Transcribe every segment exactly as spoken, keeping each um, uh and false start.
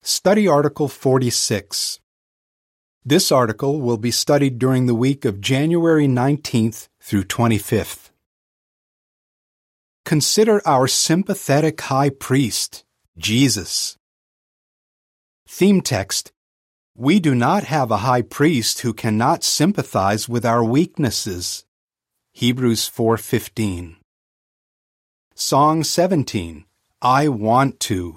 Study Article forty-six. This article will be studied during the week of January nineteenth through twenty-fifth. Consider our sympathetic high priest, Jesus. Theme text: We do not have a high priest who cannot sympathize with our weaknesses. Hebrews four fifteen. Song seventeen, I Want To.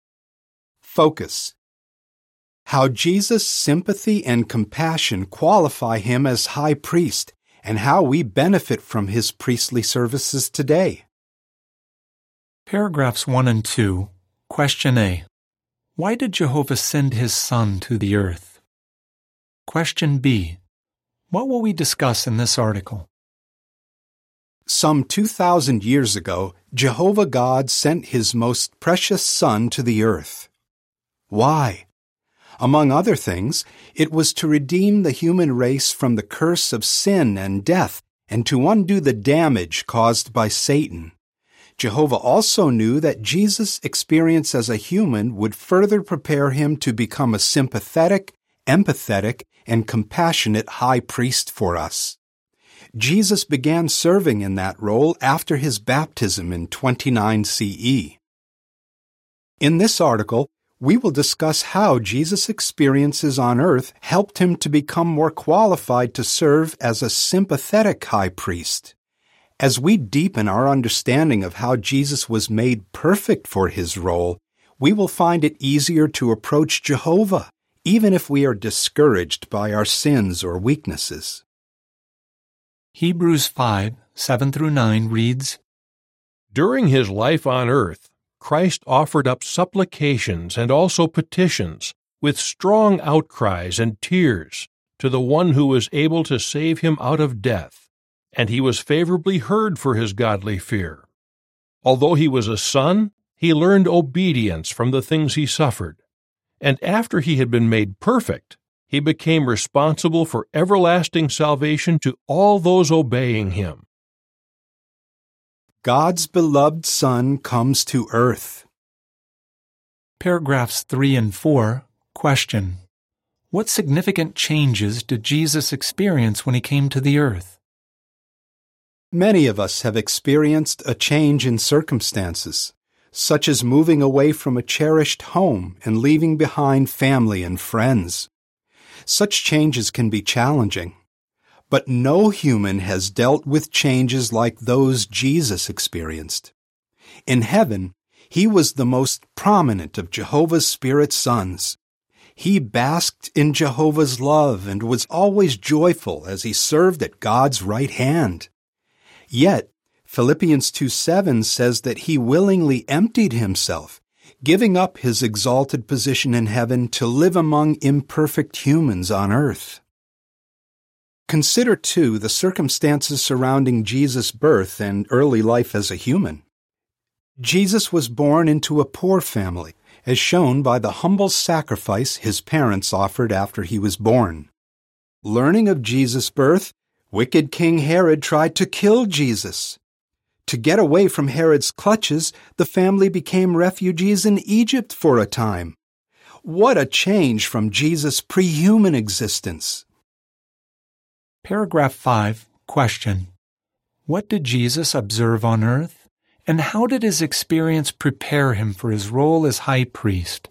Focus: How Jesus' sympathy and compassion qualify him as high priest, and how we benefit from his priestly services today. Paragraphs one and two. Question A. Why did Jehovah send his Son to the earth? Question B. What will we discuss in this article? Some two thousand years ago, Jehovah God sent his most precious Son to the earth. Why? Among other things, it was to redeem the human race from the curse of sin and death and to undo the damage caused by Satan. Jehovah also knew that Jesus' experience as a human would further prepare him to become a sympathetic, empathetic, and compassionate high priest for us. Jesus began serving in that role after his baptism in twenty-nine C E. In this article, we will discuss how Jesus' experiences on earth helped him to become more qualified to serve as a sympathetic high priest. As we deepen our understanding of how Jesus was made perfect for his role, we will find it easier to approach Jehovah, even if we are discouraged by our sins or weaknesses. Hebrews five, seven through nine reads, During his life on earth, Christ offered up supplications and also petitions, with strong outcries and tears, to the one who was able to save him out of death, and he was favorably heard for his godly fear. Although he was a son, he learned obedience from the things he suffered, and after he had been made perfect, he became responsible for everlasting salvation to all those obeying him. God's beloved Son comes to earth. Paragraphs three and four. Question: What significant changes did Jesus experience when he came to the earth? Many of us have experienced a change in circumstances, such as moving away from a cherished home and leaving behind family and friends. Such changes can be challenging. But no human has dealt with changes like those Jesus experienced. In heaven, he was the most prominent of Jehovah's Spirit sons. He basked in Jehovah's love and was always joyful as he served at God's right hand. Yet, Philippians two seven says that he willingly emptied himself, giving up his exalted position in heaven to live among imperfect humans on earth. Consider, too, the circumstances surrounding Jesus' birth and early life as a human. Jesus was born into a poor family, as shown by the humble sacrifice his parents offered after he was born. Learning of Jesus' birth, wicked King Herod tried to kill Jesus. To get away from Herod's clutches, the family became refugees in Egypt for a time. What a change from Jesus' pre-human existence! Paragraph five. Question: What did Jesus observe on earth, and how did his experience prepare him for his role as high priest?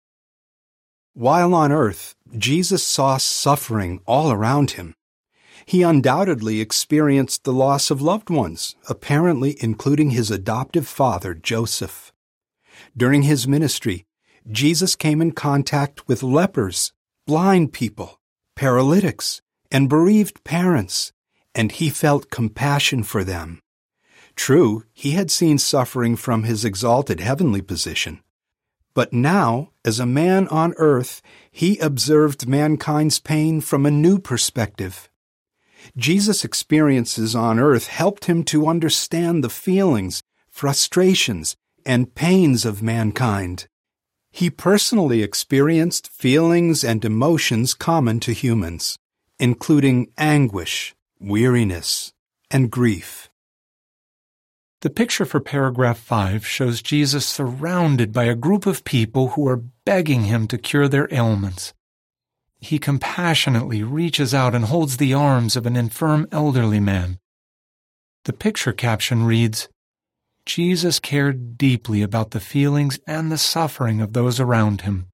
While on earth, Jesus saw suffering all around him. He undoubtedly experienced the loss of loved ones, apparently including his adoptive father, Joseph. During his ministry, Jesus came in contact with lepers, blind people, paralytics, and bereaved parents, and he felt compassion for them. True, he had seen suffering from his exalted heavenly position. But now, as a man on earth, he observed mankind's pain from a new perspective. Jesus' experiences on earth helped him to understand the feelings, frustrations, and pains of mankind. He personally experienced feelings and emotions common to humans, including anguish, weariness, and grief. The picture for paragraph five shows Jesus surrounded by a group of people who are begging him to cure their ailments. He compassionately reaches out and holds the arms of an infirm elderly man. The picture caption reads, Jesus cared deeply about the feelings and the suffering of those around him.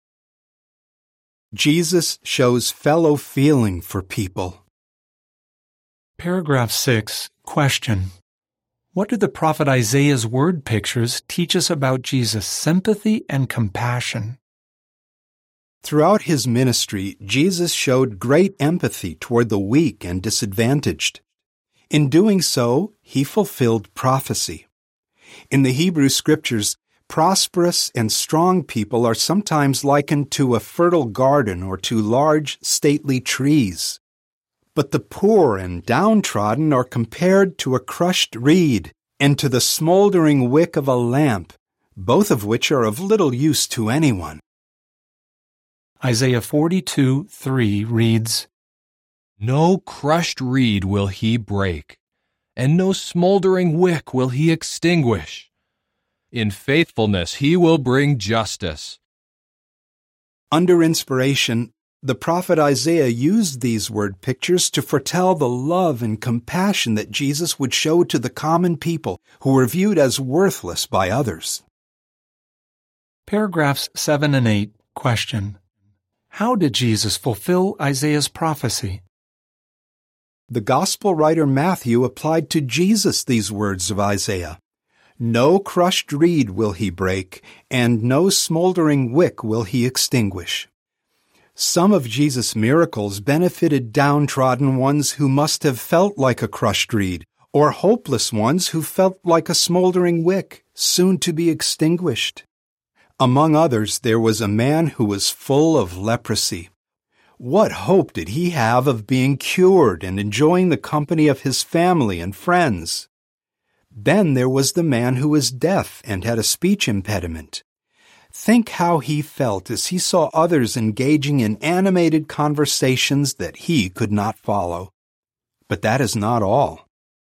Jesus shows fellow feeling for people. Paragraph six, question. What do the prophet Isaiah's word pictures teach us about Jesus' sympathy and compassion? Throughout his ministry, Jesus showed great empathy toward the weak and disadvantaged. In doing so, he fulfilled prophecy. In the Hebrew Scriptures, prosperous and strong people are sometimes likened to a fertile garden or to large, stately trees. But the poor and downtrodden are compared to a crushed reed and to the smoldering wick of a lamp, both of which are of little use to anyone. Isaiah forty-two three reads, No crushed reed will he break, and no smoldering wick will he extinguish. In faithfulness he will bring justice. Under inspiration, the prophet Isaiah used these word pictures to foretell the love and compassion that Jesus would show to the common people who were viewed as worthless by others. Paragraphs seven and eight, question. How did Jesus fulfill Isaiah's prophecy? The Gospel writer Matthew applied to Jesus these words of Isaiah. No crushed reed will he break, and no smoldering wick will he extinguish. Some of Jesus' miracles benefited downtrodden ones who must have felt like a crushed reed, or hopeless ones who felt like a smoldering wick, soon to be extinguished. Among others, there was a man who was full of leprosy. What hope did he have of being cured and enjoying the company of his family and friends? Then there was the man who was deaf and had a speech impediment. Think how he felt as he saw others engaging in animated conversations that he could not follow. But that is not all.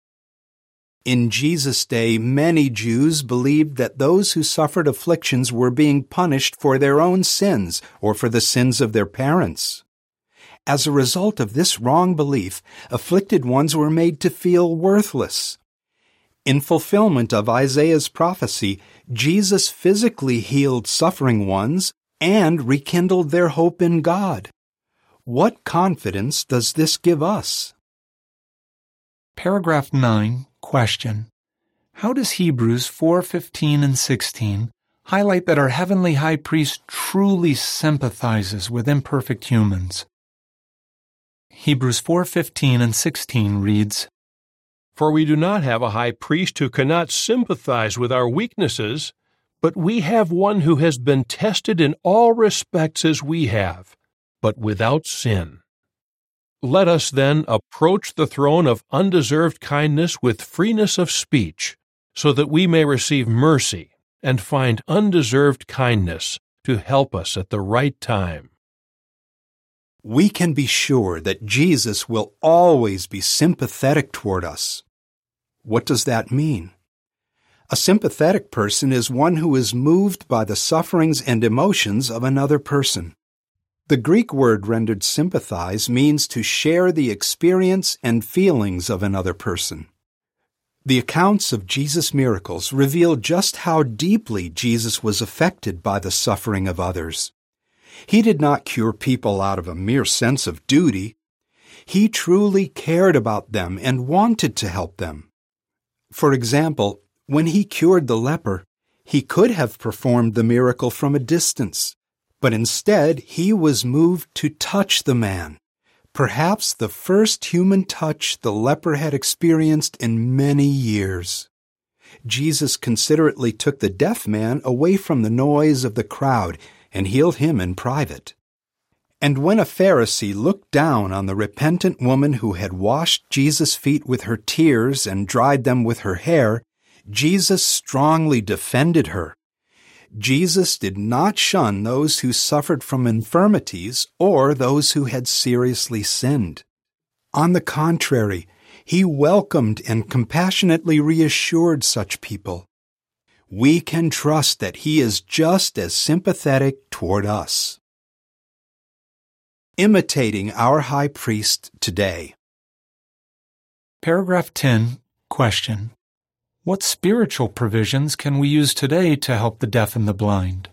In Jesus' day, many Jews believed that those who suffered afflictions were being punished for their own sins or for the sins of their parents. As a result of this wrong belief, afflicted ones were made to feel worthless. In fulfillment of Isaiah's prophecy, Jesus physically healed suffering ones and rekindled their hope in God. What confidence does this give us? Paragraph nine, question. How does Hebrews four fifteen and sixteen highlight that our heavenly high priest truly sympathizes with imperfect humans? Hebrews four fifteen and sixteen reads, For we do not have a high priest who cannot sympathize with our weaknesses, but we have one who has been tested in all respects as we have, but without sin. Let us then approach the throne of undeserved kindness with freeness of speech, so that we may receive mercy and find undeserved kindness to help us at the right time. We can be sure that Jesus will always be sympathetic toward us. What does that mean? A sympathetic person is one who is moved by the sufferings and emotions of another person. The Greek word rendered sympathize means to share the experience and feelings of another person. The accounts of Jesus' miracles reveal just how deeply Jesus was affected by the suffering of others. He did not cure people out of a mere sense of duty. He truly cared about them and wanted to help them. For example, when he cured the leper, he could have performed the miracle from a distance, but instead he was moved to touch the man, perhaps the first human touch the leper had experienced in many years. Jesus considerately took the deaf man away from the noise of the crowd and healed him in private. And when a Pharisee looked down on the repentant woman who had washed Jesus' feet with her tears and dried them with her hair, Jesus strongly defended her. Jesus did not shun those who suffered from infirmities or those who had seriously sinned. On the contrary, He welcomed and compassionately reassured such people. We can trust that He is just as sympathetic toward us. Imitating our High Priest today. Paragraph ten, question. What spiritual provisions can we use today to help the deaf and the blind?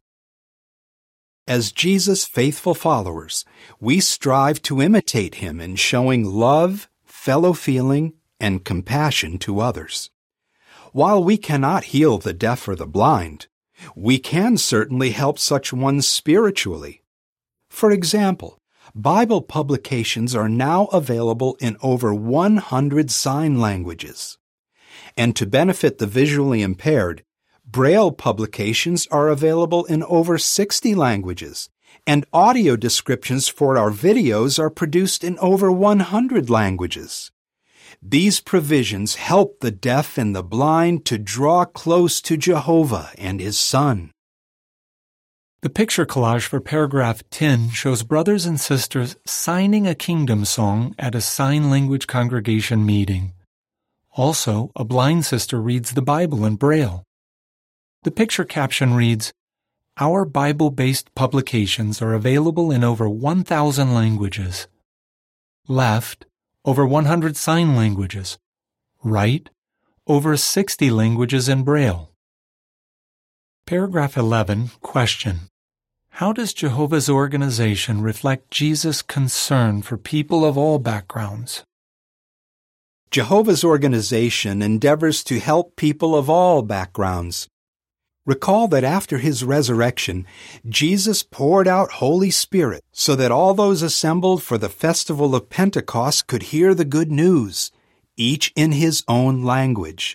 As Jesus' faithful followers, we strive to imitate Him in showing love, fellow feeling, and compassion to others. While we cannot heal the deaf or the blind, we can certainly help such ones spiritually. For example, Bible publications are now available in over one hundred sign languages. And to benefit the visually impaired, Braille publications are available in over sixty languages, and audio descriptions for our videos are produced in over one hundred languages. These provisions help the deaf and the blind to draw close to Jehovah and His Son. The picture collage for paragraph ten shows brothers and sisters signing a kingdom song at a sign language congregation meeting. Also, a blind sister reads the Bible in Braille. The picture caption reads, "Our Bible-based publications are available in over one thousand languages. Left, over one hundred sign languages. Right, over sixty languages in Braille." Paragraph eleven, question. How does Jehovah's organization reflect Jesus' concern for people of all backgrounds? Jehovah's organization endeavors to help people of all backgrounds. Recall that after His resurrection, Jesus poured out Holy Spirit so that all those assembled for the festival of Pentecost could hear the good news, each in his own language.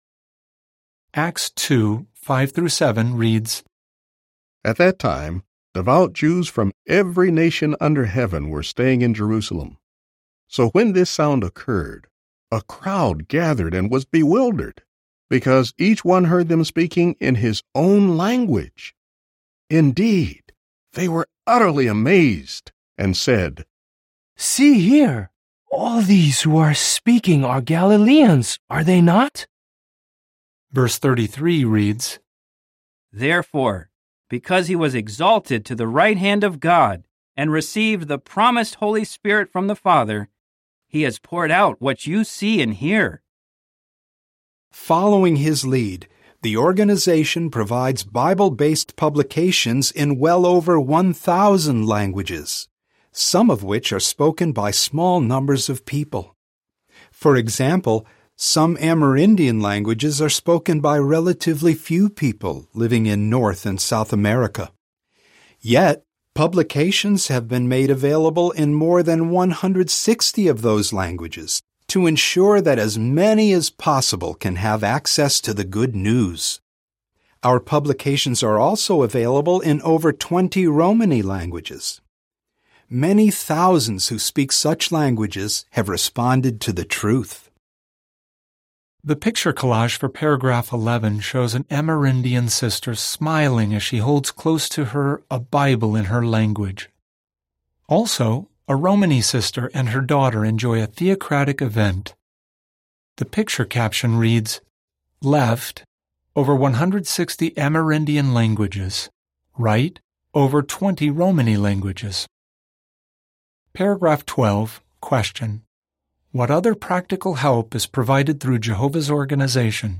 Acts two, five through seven reads, At that time, devout Jews from every nation under heaven were staying in Jerusalem. So when this sound occurred, a crowd gathered and was bewildered, because each one heard them speaking in his own language. Indeed, they were utterly amazed and said, See here, all these who are speaking are Galileans, are they not? Verse thirty-three reads, Therefore, because He was exalted to the right hand of God and received the promised Holy Spirit from the Father, He has poured out what you see and hear. Following His lead, the organization provides Bible-based publications in well over one thousand languages, some of which are spoken by small numbers of people. For example, some Amerindian languages are spoken by relatively few people living in North and South America. Yet, publications have been made available in more than one hundred sixty of those languages to ensure that as many as possible can have access to the good news. Our publications are also available in over twenty Romani languages. Many thousands who speak such languages have responded to the truth. The picture collage for paragraph eleven shows an Amerindian sister smiling as she holds close to her a Bible in her language. Also, a Romani sister and her daughter enjoy a theocratic event. The picture caption reads, Left, over one hundred sixty Amerindian languages. Right, over twenty Romani languages. Paragraph twelve, question. What other practical help is provided through Jehovah's organization?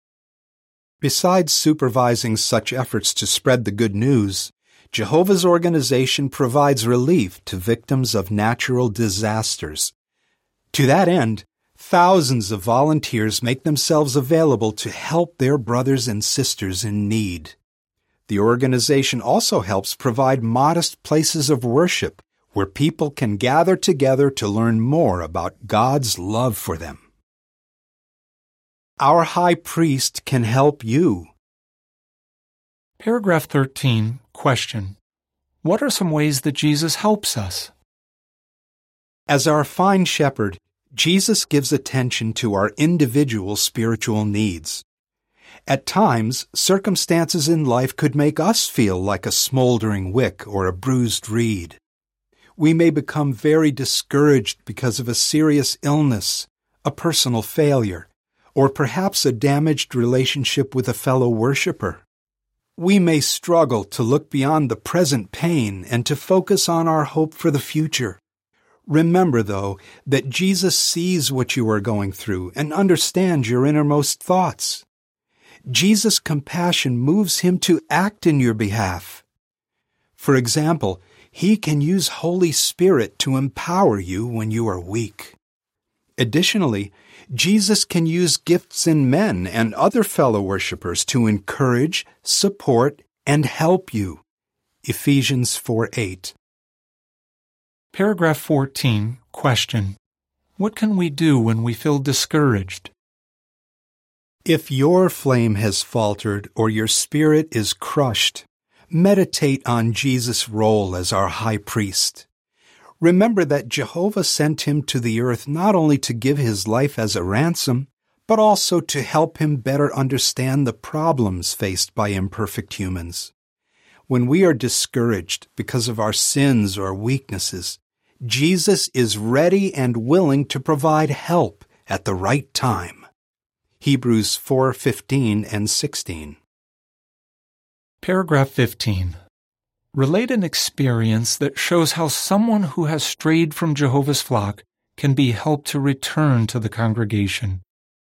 Besides supervising such efforts to spread the good news, Jehovah's organization provides relief to victims of natural disasters. To that end, thousands of volunteers make themselves available to help their brothers and sisters in need. The organization also helps provide modest places of worship where people can gather together to learn more about God's love for them. Our High Priest can help you. Paragraph thirteen, question. What are some ways that Jesus helps us? As our fine shepherd, Jesus gives attention to our individual spiritual needs. At times, circumstances in life could make us feel like a smoldering wick or a bruised reed. We may become very discouraged because of a serious illness, a personal failure, or perhaps a damaged relationship with a fellow worshiper. We may struggle to look beyond the present pain and to focus on our hope for the future. Remember, though, that Jesus sees what you are going through and understands your innermost thoughts. Jesus' compassion moves him to act in your behalf. For example, he can use Holy Spirit to empower you when you are weak. Additionally, Jesus can use gifts in men and other fellow worshipers to encourage, support, and help you. Ephesians four eight. Paragraph fourteen, question. What can we do when we feel discouraged? If your flame has faltered or your spirit is crushed, meditate on Jesus' role as our high priest. Remember that Jehovah sent him to the earth not only to give his life as a ransom, but also to help him better understand the problems faced by imperfect humans. When we are discouraged because of our sins or weaknesses, Jesus is ready and willing to provide help at the right time. Hebrews four fifteen and sixteen. Paragraph fifteen. Relate an experience that shows how someone who has strayed from Jehovah's flock can be helped to return to the congregation.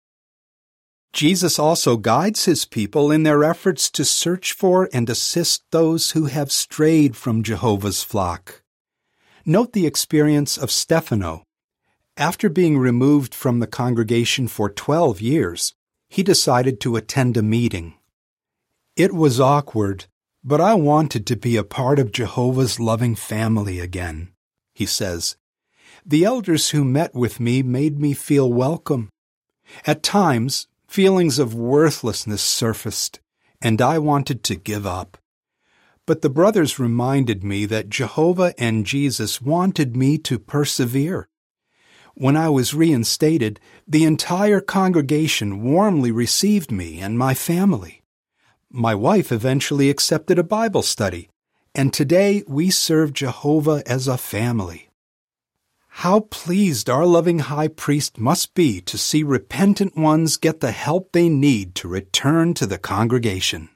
Jesus also guides his people in their efforts to search for and assist those who have strayed from Jehovah's flock. Note the experience of Stefano. After being removed from the congregation for twelve years, he decided to attend a meeting. It was awkward, but I wanted to be a part of Jehovah's loving family again, he says. The elders who met with me made me feel welcome. At times, feelings of worthlessness surfaced, and I wanted to give up. But the brothers reminded me that Jehovah and Jesus wanted me to persevere. When I was reinstated, the entire congregation warmly received me and my family. My wife eventually accepted a Bible study, and today we serve Jehovah as a family. How pleased our loving high priest must be to see repentant ones get the help they need to return to the congregation.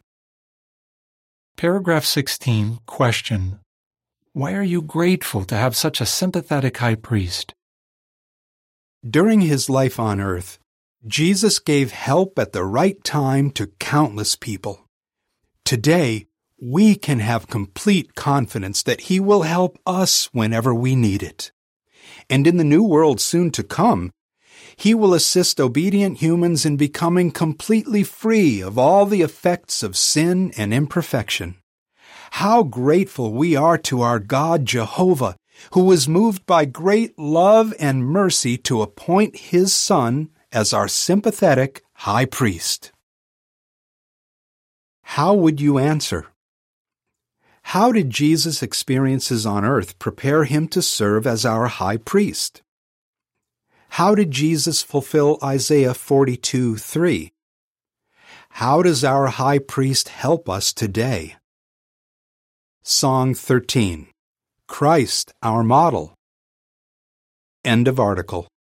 Paragraph sixteen, question. Why are you grateful to have such a sympathetic high priest? During his life on earth, Jesus gave help at the right time to countless people. Today, we can have complete confidence that he will help us whenever we need it. And in the new world soon to come, he will assist obedient humans in becoming completely free of all the effects of sin and imperfection. How grateful we are to our God Jehovah, who was moved by great love and mercy to appoint his Son as our sympathetic high priest. How would you answer? How did Jesus' experiences on earth prepare him to serve as our high priest? How did Jesus fulfill Isaiah forty-two three? How does our high priest help us today? Song thirteen. Christ, our model. End of article.